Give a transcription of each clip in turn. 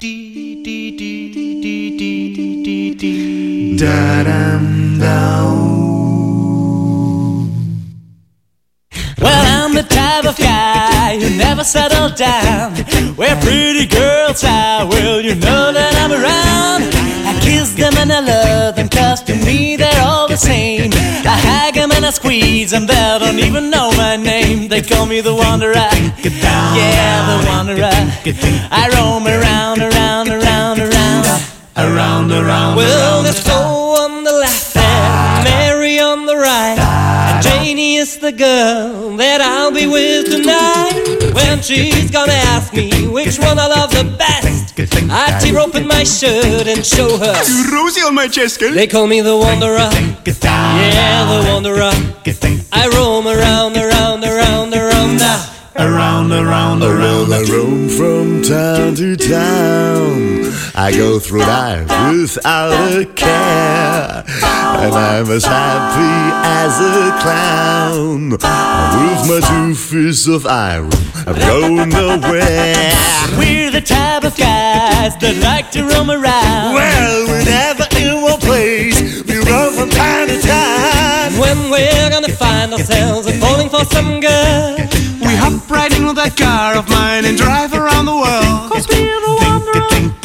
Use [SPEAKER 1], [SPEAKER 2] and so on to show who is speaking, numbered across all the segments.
[SPEAKER 1] Well, I'm the type of guy who never settled down. Where pretty girls are, well, you know that I'm around. I kiss them and I love them, 'cause to me they're all the same. I hug them and I squeeze them, they don't even know my name. They call me the wanderer, yeah, the wanderer. I roam around, around, around, around, around, around. Well, there's Flo on the left and Mary on the right, and Janie is the girl that I'll be with tonight. When she's gonna ask me which one I love the best, I tear open my shirt and show her
[SPEAKER 2] Rosie on my chest, girl.
[SPEAKER 1] They call me the wanderer, yeah, the wanderer. I roam around, around, around, around, around, around, around.
[SPEAKER 3] I roam from town to town. I go through life without a care, and I'm as happy as a clown. With my 2 fists of iron, I'm going nowhere.
[SPEAKER 1] We're the type of guys that like to roam around.
[SPEAKER 3] Well, we're never in one place, we roam from time to time.
[SPEAKER 1] When we're gonna find ourselves falling for some girl,
[SPEAKER 2] We hop right in with that car of mine and drive around the world.
[SPEAKER 1] 'cause we're the wanderer, we roam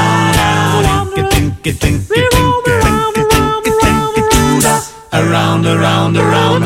[SPEAKER 1] around, around, around, around, around.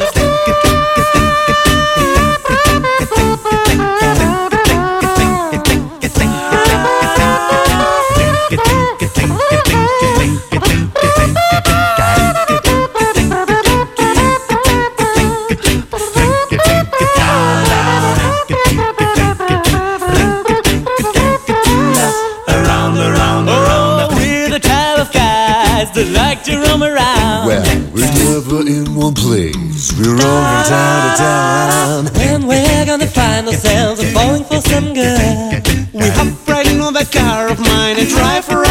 [SPEAKER 1] That like to roam around.
[SPEAKER 3] Well, we're never in one place, we roam from town to town.
[SPEAKER 1] When we're gonna find ourselves falling for some girl,
[SPEAKER 2] We hop right in with that car of mine and drive around